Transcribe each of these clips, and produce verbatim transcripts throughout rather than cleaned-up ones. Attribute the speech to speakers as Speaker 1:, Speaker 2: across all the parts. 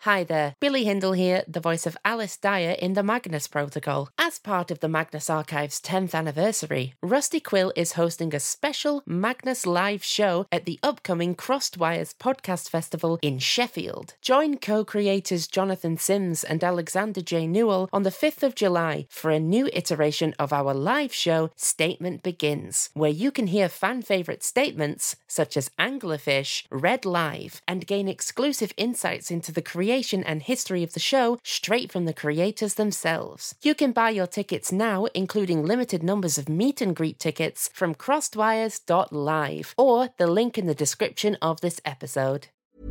Speaker 1: Hi there, Billy Hindle here, the voice of Alice Dyer in the Magnus Protocol. As part of the Magnus Archive's tenth anniversary, Rusty Quill is hosting a special Magnus live show at the upcoming Crossed Wires Podcast Festival in Sheffield. Join co-creators Jonathan Sims and Alexander J. Newell on the fifth of July for a new iteration of our live show, Statement Begins, where you can hear fan-favourite statements such as Anglerfish read live and gain exclusive insights into the creation and history of the show straight from the creators themselves. You can buy your tickets now, including limited numbers of meet and greet tickets from crossedwires dot live or the link in the description of this episode.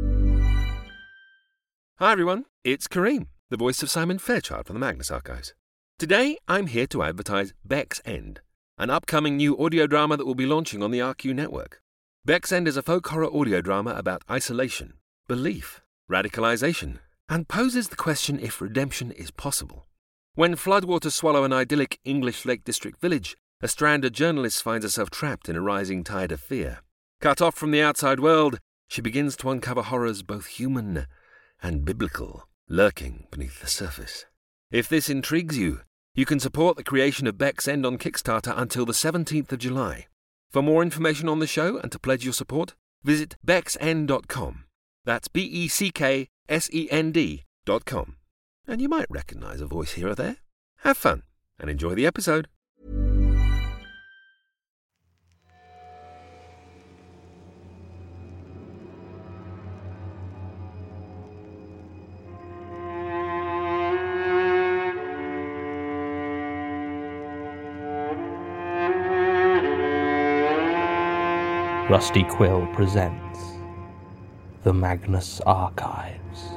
Speaker 2: Hi everyone, it's Kareem, the voice of Simon Fairchild from the Magnus Archives. Today I'm here to advertise Beck's End, an upcoming new audio drama that will be launching on the R Q network. Beck's End is a folk horror audio drama about isolation, belief, radicalization, and poses the question if redemption is possible. When floodwaters swallow an idyllic English Lake District village, a stranded journalist finds herself trapped in a rising tide of fear. Cut off from the outside world, she begins to uncover horrors both human and biblical, lurking beneath the surface. If this intrigues you, you can support the creation of Beck's End on Kickstarter until the seventeenth of July. For more information on the show and to pledge your support, visit becks end dot com. That's B E C K S E N D dot com. And you might recognise a voice here or there. Have fun and enjoy the episode.
Speaker 3: Rusty Quill presents The Magnus Archives.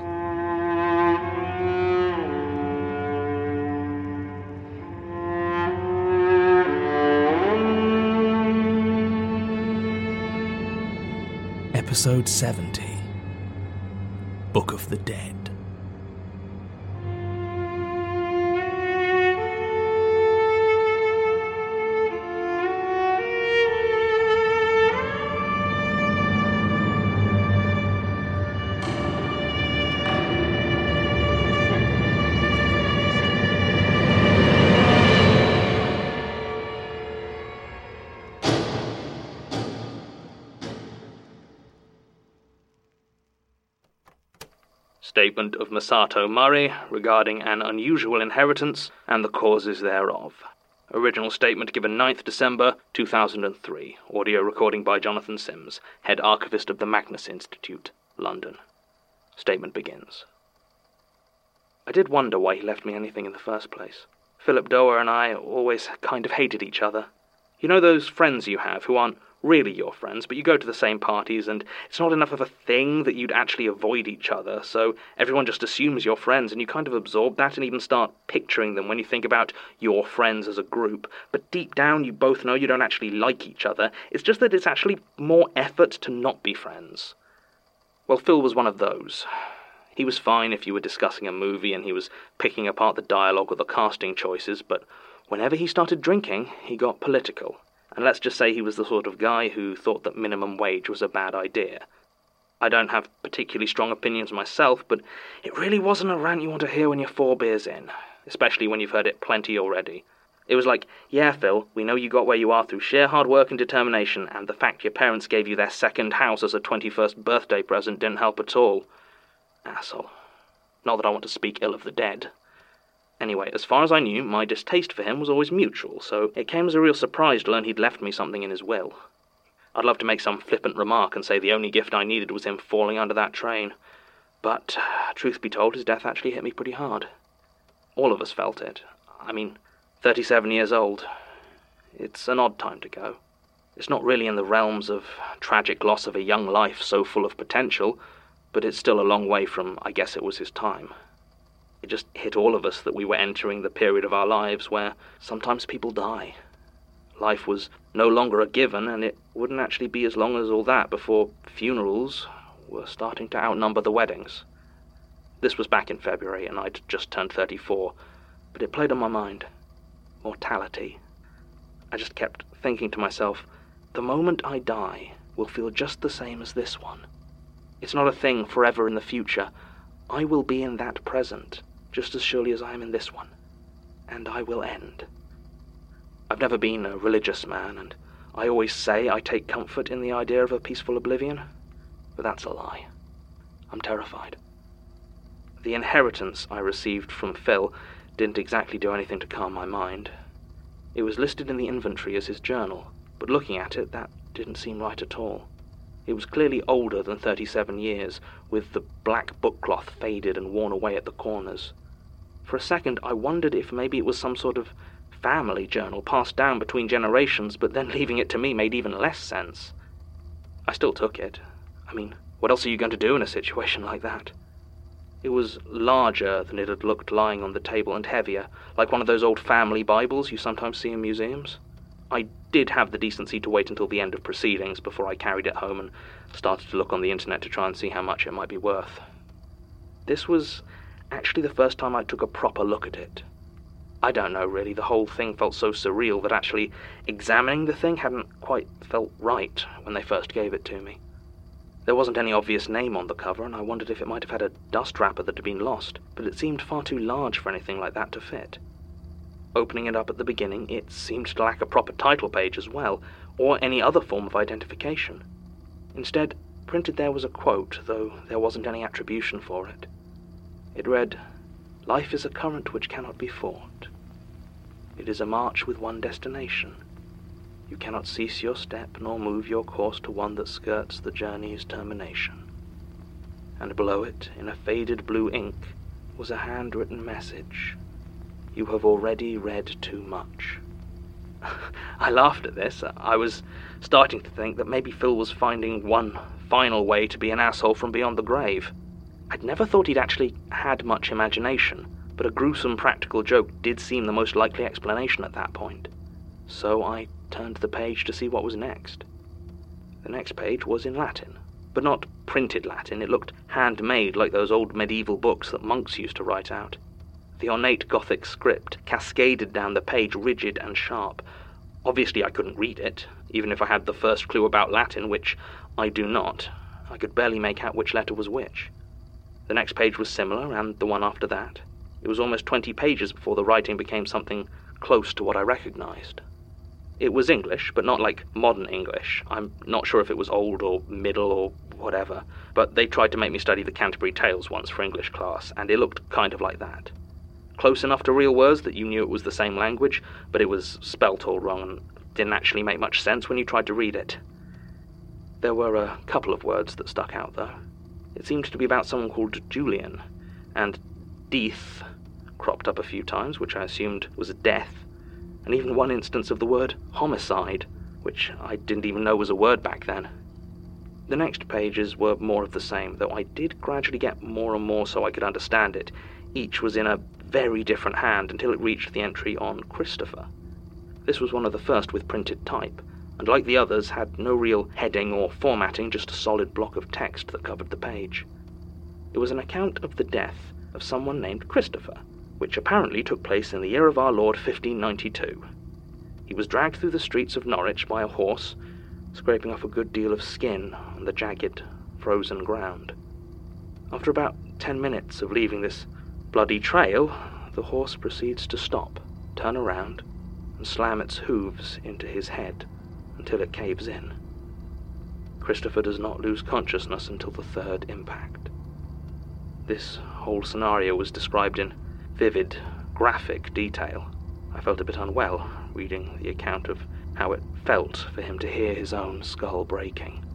Speaker 3: Episode seventy, Book of the Dead.
Speaker 4: Statement of Masato Murray regarding an unusual inheritance and the causes thereof. Original statement given ninth December two thousand three. Audio recording by Jonathan Sims, Head Archivist of the Magnus Institute, London. Statement begins. I did wonder why he left me anything in the first place. Philip Doer and I always kind of hated each other. You know those friends you have who aren't really your friends, but you go to the same parties and it's not enough of a thing that you'd actually avoid each other, so everyone just assumes you're friends and you kind of absorb that and even start picturing them when you think about your friends as a group. But deep down you both know you don't actually like each other. It's just that it's actually more effort to not be friends. Well, Phil was one of those. He was fine if you were discussing a movie and he was picking apart the dialogue or the casting choices, but whenever he started drinking, he got political. And let's just say he was the sort of guy who thought that minimum wage was a bad idea. I don't have particularly strong opinions myself, but it really wasn't a rant you want to hear when you're four beers in, especially when you've heard it plenty already. It was like, yeah, Phil, we know you got where you are through sheer hard work and determination, and the fact your parents gave you their second house as a twenty-first birthday present didn't help at all. Asshole. Not that I want to speak ill of the dead. Anyway, as far as I knew, my distaste for him was always mutual, so it came as a real surprise to learn he'd left me something in his will. I'd love to make some flippant remark and say the only gift I needed was him falling under that train. But, truth be told, his death actually hit me pretty hard. All of us felt it. I mean, thirty-seven years old. It's an odd time to go. It's not really in the realms of tragic loss of a young life so full of potential, but it's still a long way from I guess it was his time. It just hit all of us that we were entering the period of our lives where sometimes people die. Life was no longer a given, and it wouldn't actually be as long as all that before funerals were starting to outnumber the weddings. This was back in February, and I'd just turned thirty-four, but it played on my mind. Mortality. I just kept thinking to myself, the moment I die will feel just the same as this one. It's not a thing forever in the future. I will be in that present, just as surely as I am in this one, and I will end. I've never been a religious man, and I always say I take comfort in the idea of a peaceful oblivion, but that's a lie. I'm terrified. The inheritance I received from Phil didn't exactly do anything to calm my mind. It was listed in the inventory as his journal, but looking at it, that didn't seem right at all. It was clearly older than thirty-seven years, with the black bookcloth faded and worn away at the corners. For a second, I wondered if maybe it was some sort of family journal passed down between generations, but then leaving it to me made even less sense. I still took it. I mean, what else are you going to do in a situation like that? It was larger than it had looked lying on the table and heavier, like one of those old family Bibles you sometimes see in museums. I did have the decency to wait until the end of proceedings before I carried it home and started to look on the internet to try and see how much it might be worth. This was actually the first time I took a proper look at it. I don't know, really, the whole thing felt so surreal that actually examining the thing hadn't quite felt right when they first gave it to me. There wasn't any obvious name on the cover, and I wondered if it might have had a dust wrapper that had been lost, but it seemed far too large for anything like that to fit. Opening it up at the beginning, it seemed to lack a proper title page as well, or any other form of identification. Instead, printed there was a quote, though there wasn't any attribution for it. It read, "Life is a current which cannot be fought. It is a march with one destination. You cannot cease your step, nor move your course to one that skirts the journey's termination." And below it, in a faded blue ink, was a handwritten message. "You have already read too much." I laughed at this. I was starting to think that maybe Phil was finding one final way to be an asshole from beyond the grave. I'd never thought he'd actually had much imagination, but a gruesome practical joke did seem the most likely explanation at that point. So I turned the page to see what was next. The next page was in Latin, but not printed Latin. It looked handmade, like those old medieval books that monks used to write out. The ornate Gothic script cascaded down the page, rigid and sharp. Obviously I couldn't read it, even if I had the first clue about Latin, which I do not. I could barely make out which letter was which. The next page was similar, and the one after that. It was almost twenty pages before the writing became something close to what I recognized. It was English, but not like modern English. I'm not sure if it was old or middle or whatever, but they tried to make me study the Canterbury Tales once for English class, and it looked kind of like that. Close enough to real words that you knew it was the same language, but it was spelt all wrong and didn't actually make much sense when you tried to read it. There were a couple of words that stuck out, though. It seemed to be about someone called Julian, and death cropped up a few times, which I assumed was a death, and even one instance of the word homicide, which I didn't even know was a word back then. The next pages were more of the same, though I did gradually get more and more so I could understand it. Each was in a very different hand until it reached the entry on Christopher. This was one of the first with printed type, and like the others had no real heading or formatting, just a solid block of text that covered the page. It was an account of the death of someone named Christopher, which apparently took place in the year of our Lord fifteen ninety-two. He was dragged through the streets of Norwich by a horse, scraping off a good deal of skin on the jagged, frozen ground. After about ten minutes of leaving this bloody trail, the horse proceeds to stop, turn around, and slam its hooves into his head until it caves in. Christopher does not lose consciousness until the third impact. This whole scenario was described in vivid, graphic detail. I felt a bit unwell reading the account of how it felt for him to hear his own skull breaking.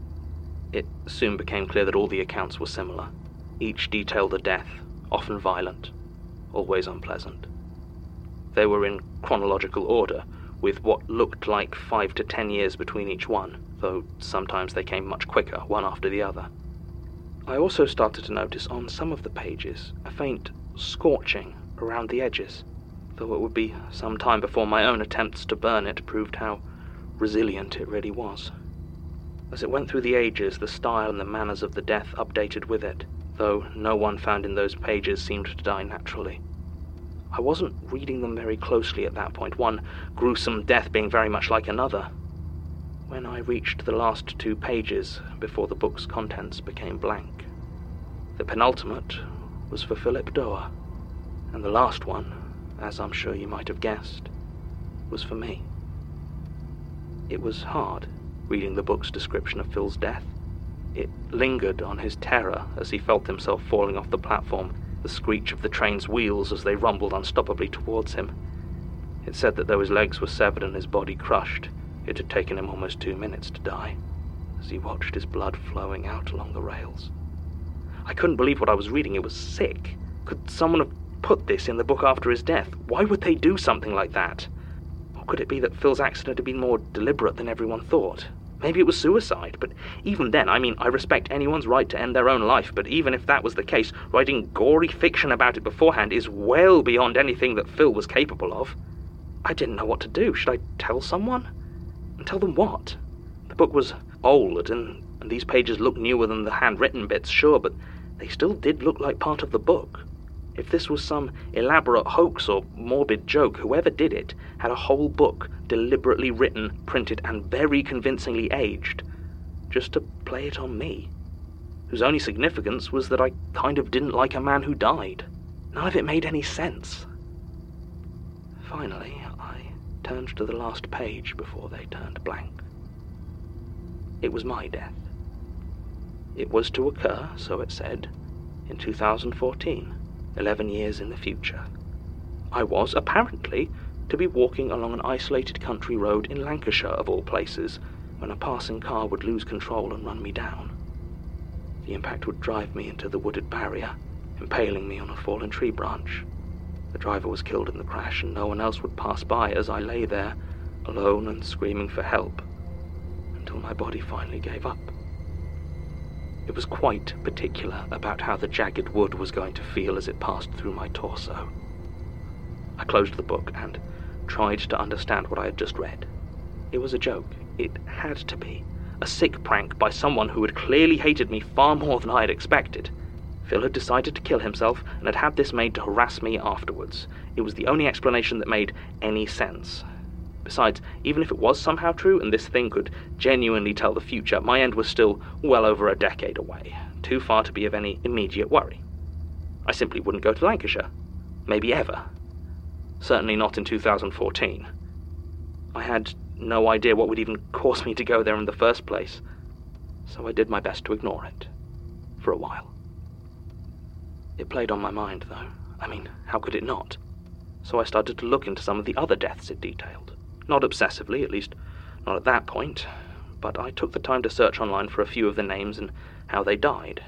Speaker 4: It soon became clear that all the accounts were similar. Each detailed a death, often violent, always unpleasant. They were in chronological order, with what looked like five to ten years between each one, though sometimes they came much quicker, one after the other. I also started to notice on some of the pages a faint scorching around the edges, though it would be some time before my own attempts to burn it proved how resilient it really was. As it went through the ages, the style and the manners of the death updated with it, though no one found in those pages seemed to die naturally. I wasn't reading them very closely at that point, one gruesome death being very much like another, when I reached the last two pages before the book's contents became blank. The penultimate was for Philip Doerr, and the last one, as I'm sure you might have guessed, was for me. It was hard, reading the book's description of Phil's death. It lingered on his terror as he felt himself falling off the platform, the screech of the train's wheels as they rumbled unstoppably towards him. It said that though his legs were severed and his body crushed, it had taken him almost two minutes to die, as he watched his blood flowing out along the rails. I couldn't believe what I was reading. It was sick. Could someone have put this in the book after his death? Why would they do something like that? Or could it be that Phil's accident had been more deliberate than everyone thought? Maybe it was suicide, but even then, I mean, I respect anyone's right to end their own life, but even if that was the case, writing gory fiction about it beforehand is well beyond anything that Phil was capable of. I didn't know what to do. Should I tell someone? And tell them what? The book was old, and, and these pages looked newer than the handwritten bits, sure, but they still did look like part of the book. If this was some elaborate hoax or morbid joke, whoever did it had a whole book deliberately written, printed, and very convincingly aged, just to play it on me, whose only significance was that I kind of didn't like a man who died. None of it made any sense. Finally, I turned to the last page before they turned blank. It was my death. It was to occur, so it said, in two thousand fourteen, eleven years in the future. I was, apparently, to be walking along an isolated country road in Lancashire, of all places, when a passing car would lose control and run me down. The impact would drive me into the wooded barrier, impaling me on a fallen tree branch. The driver was killed in the crash, and no one else would pass by as I lay there, alone and screaming for help, until my body finally gave up. It was quite particular about how the jagged wood was going to feel as it passed through my torso. I closed the book and tried to understand what I had just read. It was a joke. It had to be. A sick prank by someone who had clearly hated me far more than I had expected. Phil had decided to kill himself and had had this made to harass me afterwards. It was the only explanation that made any sense. Besides, even if it was somehow true and this thing could genuinely tell the future, my end was still well over a decade away, too far to be of any immediate worry. I simply wouldn't go to Lancashire. Maybe ever. Certainly not in two thousand fourteen. I had no idea what would even cause me to go there in the first place, so I did my best to ignore it. For a while. It played on my mind, though. I mean, how could it not? So I started to look into some of the other deaths it detailed. Not obsessively, at least not at that point, but I took the time to search online for a few of the names and how they died.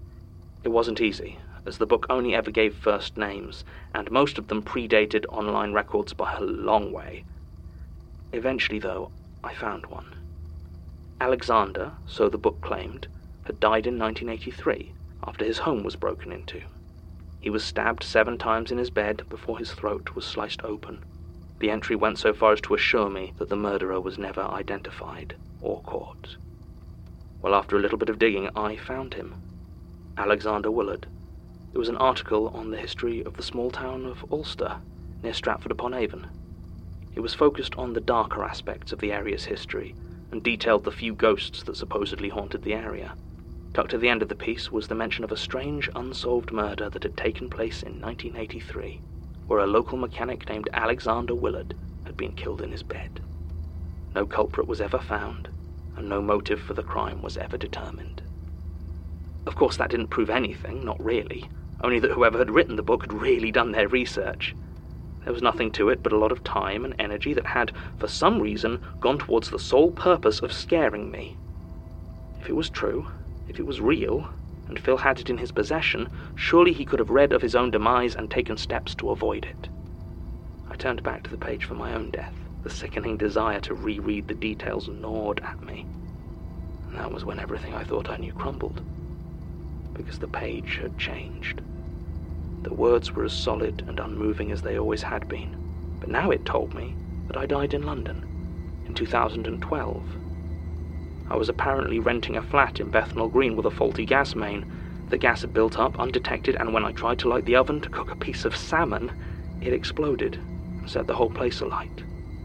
Speaker 4: It wasn't easy, as the book only ever gave first names, and most of them predated online records by a long way. Eventually, though, I found one. Alexander, so the book claimed, had died in nineteen eighty-three, after his home was broken into. He was stabbed seven times in his bed before his throat was sliced open. The entry went so far as to assure me that the murderer was never identified or caught. Well, after a little bit of digging, I found him. Alexander Willard. It was an article on the history of the small town of Ulster, near Stratford-upon-Avon. It was focused on the darker aspects of the area's history, and detailed the few ghosts that supposedly haunted the area. Tucked at the end of the piece was the mention of a strange, unsolved murder that had taken place in nineteen eighty-three, where a local mechanic named Alexander Willard had been killed in his bed. No culprit was ever found, and no motive for the crime was ever determined. Of course, that didn't prove anything, not really, only that whoever had written the book had really done their research. There was nothing to it but a lot of time and energy that had, for some reason, gone towards the sole purpose of scaring me. If it was true, if it was real, and Phil had it in his possession, surely he could have read of his own demise and taken steps to avoid it. I turned back to the page for my own death. The sickening desire to reread the details gnawed at me. And that was when everything I thought I knew crumbled. Because the page had changed. The words were as solid and unmoving as they always had been, but now it told me that I died in London, in two thousand twelve. I was apparently renting a flat in Bethnal Green with a faulty gas main. The gas had built up undetected, and when I tried to light the oven to cook a piece of salmon, it exploded and set the whole place alight.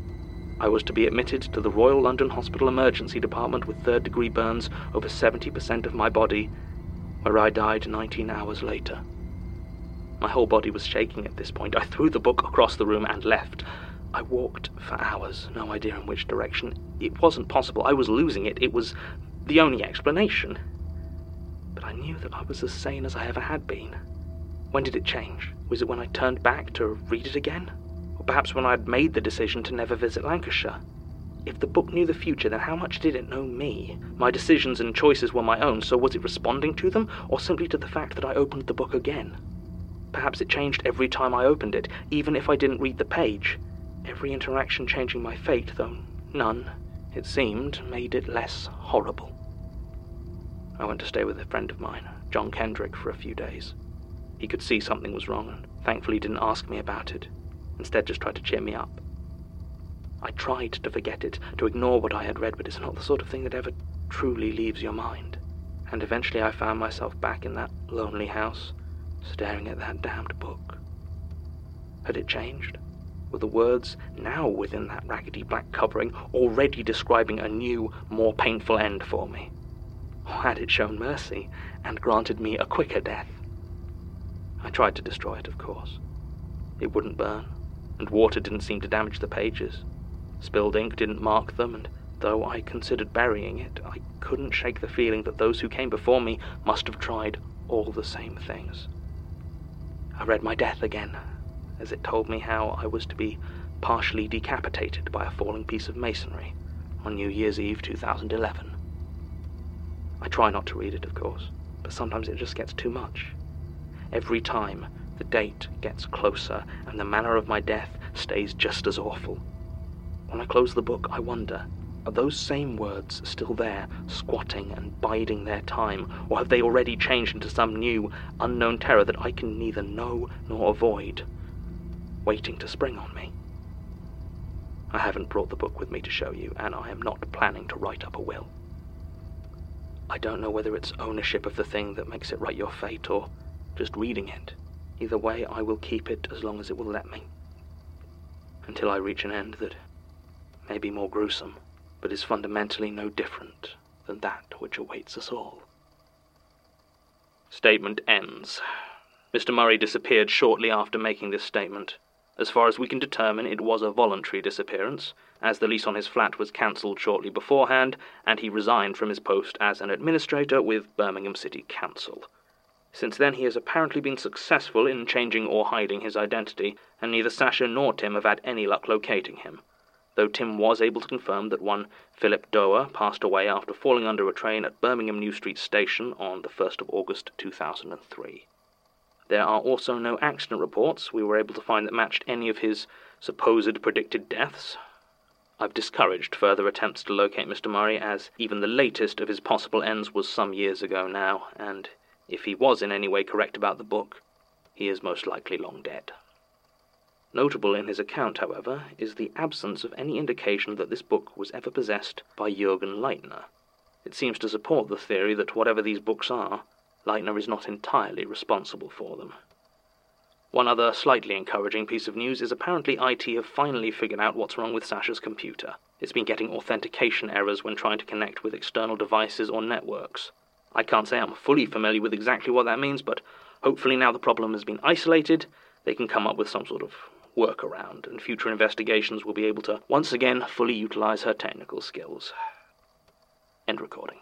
Speaker 4: I was to be admitted to the Royal London Hospital Emergency Department with third-degree burns over seventy percent of my body, where I died nineteen hours later. My whole body was shaking at this point. I threw the book across the room and left. I walked for hours, no idea in which direction. It wasn't possible. I was losing it. It was the only explanation. But I knew that I was as sane as I ever had been. When did it change? Was it when I turned back to read it again? Or perhaps when I had made the decision to never visit Lancashire? If the book knew the future, then how much did it know me? My decisions and choices were my own, so was it responding to them, or simply to the fact that I opened the book again? Perhaps it changed every time I opened it, even if I didn't read the page. Every interaction changing my fate, though none, it seemed, made it less horrible. I went to stay with a friend of mine, John Kendrick, for a few days. He could see something was wrong and thankfully didn't ask me about it. Instead, just tried to cheer me up. I tried to forget it, to ignore what I had read, but it's not the sort of thing that ever truly leaves your mind. And eventually I found myself back in that lonely house, staring at that damned book. Had it changed? Were the words now within that raggedy black covering already describing a new, more painful end for me? Or had it shown mercy and granted me a quicker death? I tried to destroy it, of course. It wouldn't burn, and water didn't seem to damage the pages. Spilled ink didn't mark them, and though I considered burying it, I couldn't shake the feeling that those who came before me must have tried all the same things. I read my death again, as it told me how I was to be partially decapitated by a falling piece of masonry on New Year's Eve two thousand eleven. I try not to read it, of course, but sometimes it just gets too much. Every time, the date gets closer, and the manner of my death stays just as awful. When I close the book, I wonder, are those same words still there, squatting and biding their time, or have they already changed into some new, unknown terror that I can neither know nor avoid, waiting to spring on me? I haven't brought the book with me to show you, and I am not planning to write up a will. I don't know whether it's ownership of the thing that makes it write your fate, or just reading it. Either way, I will keep it as long as it will let me. Until I reach an end that may be more gruesome, but is fundamentally no different than that which awaits us all. Statement ends. Mister Murray disappeared shortly after making this statement. As far as we can determine, it was a voluntary disappearance, as the lease on his flat was cancelled shortly beforehand, and he resigned from his post as an administrator with Birmingham City Council. Since then, he has apparently been successful in changing or hiding his identity, and neither Sasha nor Tim have had any luck locating him, though Tim was able to confirm that one Philip Doer passed away after falling under a train at Birmingham New Street Station on the first of August two thousand three. There are also no accident reports we were able to find that matched any of his supposed predicted deaths. I've discouraged further attempts to locate Mister Murray, as even the latest of his possible ends was some years ago now, and if he was in any way correct about the book, he is most likely long dead. Notable in his account, however, is the absence of any indication that this book was ever possessed by Jürgen Leitner. It seems to support the theory that whatever these books are, Leitner is not entirely responsible for them. One other slightly encouraging piece of news is apparently I T have finally figured out what's wrong with Sasha's computer. It's been getting authentication errors when trying to connect with external devices or networks. I can't say I'm fully familiar with exactly what that means, but hopefully now the problem has been isolated, they can come up with some sort of workaround, and future investigations will be able to once again fully utilize her technical skills. End recording.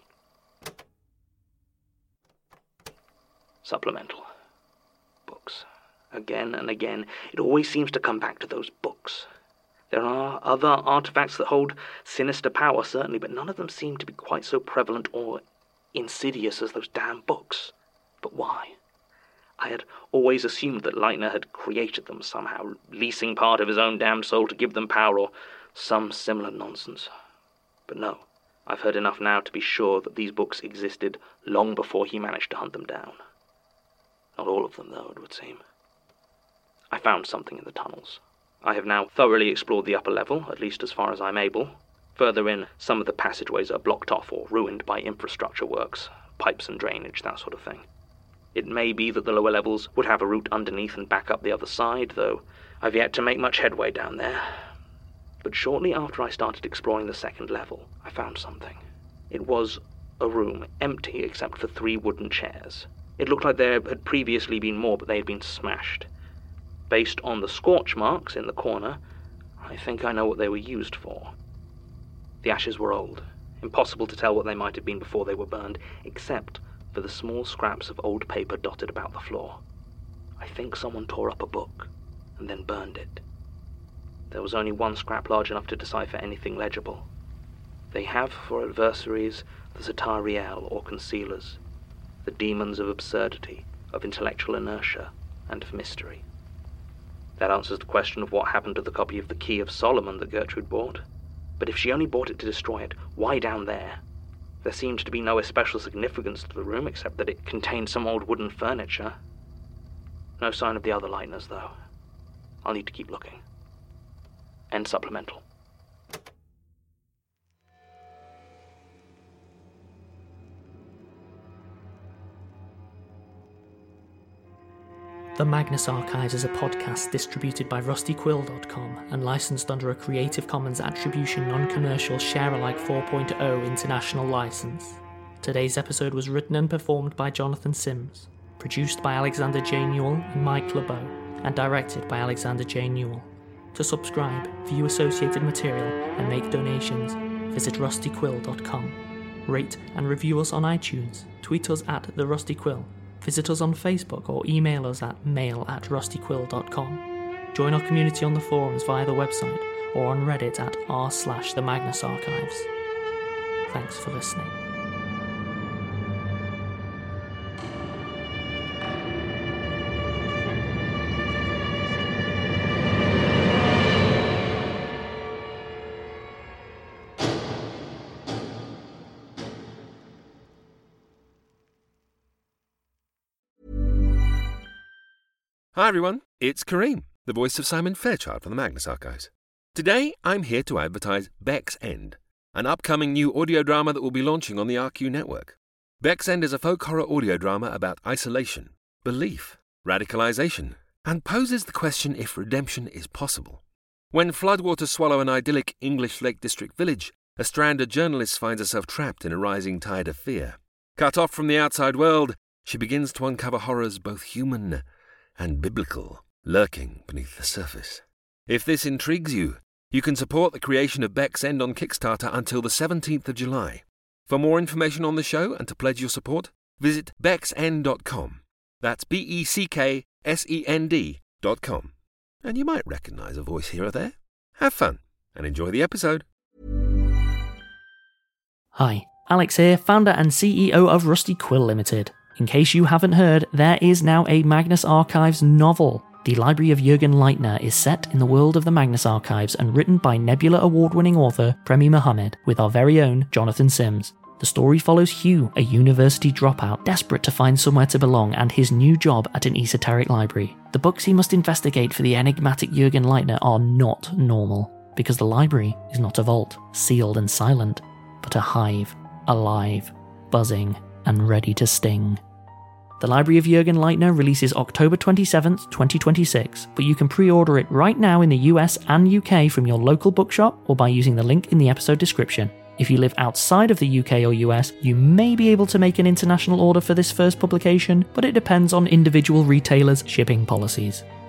Speaker 4: Supplemental. Books. Again and again, it always seems to come back to those books. There are other artifacts that hold sinister power, certainly, but none of them seem to be quite so prevalent or insidious as those damn books. But why? I had always assumed that Leitner had created them somehow, leasing part of his own damned soul to give them power, or some similar nonsense. But no, I've heard enough now to be sure that these books existed long before he managed to hunt them down. Not all of them, though, it would seem. I found something in the tunnels. I have now thoroughly explored the upper level, at least as far as I'm able. Further in, some of the passageways are blocked off or ruined by infrastructure works, pipes and drainage, that sort of thing. It may be that the lower levels would have a route underneath and back up the other side, though I've yet to make much headway down there. But shortly after I started exploring the second level, I found something. It was a room, empty except for three wooden chairs. It looked like there had previously been more, but they had been smashed. Based on the scorch marks in the corner, I think I know what they were used for. The ashes were old. Impossible to tell what they might have been before they were burned, except for the small scraps of old paper dotted about the floor. I think someone tore up a book and then burned it. There was only one scrap large enough to decipher anything legible. They have for adversaries the Zatariel, or concealers, the demons of absurdity, of intellectual inertia, and of mystery. That answers the question of what happened to the copy of the Key of Solomon that Gertrude bought. But if she only bought it to destroy it, why down there? There seemed to be no especial significance to the room except that it contained some old wooden furniture. No sign of the other Lightners, though. I'll need to keep looking. End supplemental.
Speaker 5: The Magnus Archives is a podcast distributed by rusty quill dot com and licensed under a Creative Commons Attribution Non-Commercial Share-alike four point oh international license. Today's episode was written and performed by Jonathan Sims, produced by Alexander J. Newell and Mike LeBeau, and directed by Alexander J. Newell. To subscribe, view associated material, and make donations, visit rusty quill dot com. Rate and review us on iTunes, tweet us at The Rusty Quill, visit us on Facebook or email us at mail at rusty quill dot com. Join our community on the forums via the website or on Reddit at r slash the Magnus Archives. Thanks for listening.
Speaker 2: Hi everyone, it's Kareem, the voice of Simon Fairchild from the Magnus Archives. Today I'm here to advertise Beck's End, an upcoming new audio drama that will be launching on the R Q network. Beck's End is a folk horror audio drama about isolation, belief, radicalization, and poses the question if redemption is possible. When floodwaters swallow an idyllic English Lake District village, a stranded journalist finds herself trapped in a rising tide of fear. Cut off from the outside world, she begins to uncover horrors both human and biblical, lurking beneath the surface. If this intrigues you, you can support the creation of Beck's End on Kickstarter until the seventeenth of July. For more information on the show and to pledge your support, visit becks end dot com. That's B E C K S E N D dot com. And you might recognise a voice here or there. Have fun and enjoy the episode.
Speaker 5: Hi, Alex here, founder and C E O of Rusty Quill Limited. In case you haven't heard, there is now a Magnus Archives novel. The Library of Jürgen Leitner is set in the world of the Magnus Archives and written by Nebula Award-winning author Premi Mohammed with our very own Jonathan Sims. The story follows Hugh, a university dropout desperate to find somewhere to belong, and his new job at an esoteric library. The books he must investigate for the enigmatic Jürgen Leitner are not normal, because the library is not a vault, sealed and silent, but a hive, alive, buzzing, and ready to sting. The Library of Jürgen Leitner releases October twenty-seventh, twenty twenty-six, but you can pre-order it right now in the U S and U K from your local bookshop or by using the link in the episode description. If you live outside of the U K or U S, you may be able to make an international order for this first publication, but it depends on individual retailers' shipping policies.